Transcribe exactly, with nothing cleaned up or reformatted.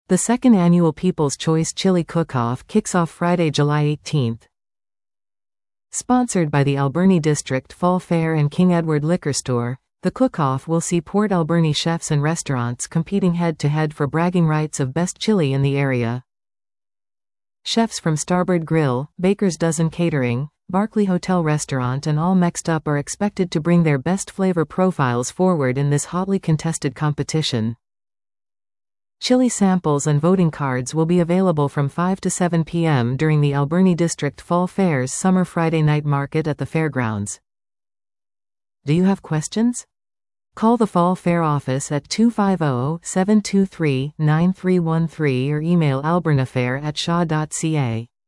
The second annual People's Choice Chili Cook-Off kicks off Friday, July eighteenth. Sponsored by the Alberni District Fall Fair and King Edward Liquor Store, the cook-off will see Port Alberni chefs and restaurants competing head-to-head for bragging rights of best chili in the area. Chefs from Starboard Grill, Baker's Dozen Catering, Barclay Hotel Restaurant and All Mexed Up are expected to bring their best flavor profiles forward in this hotly contested competition. Chili samples and voting cards will be available from five to seven p m during the Alberni District Fall Fair's Summer Friday Night Market at the fairgrounds. Do you have questions? Call the Fall Fair office at two five zero, seven two three, nine three one three or email albernafair at shaw dot c a.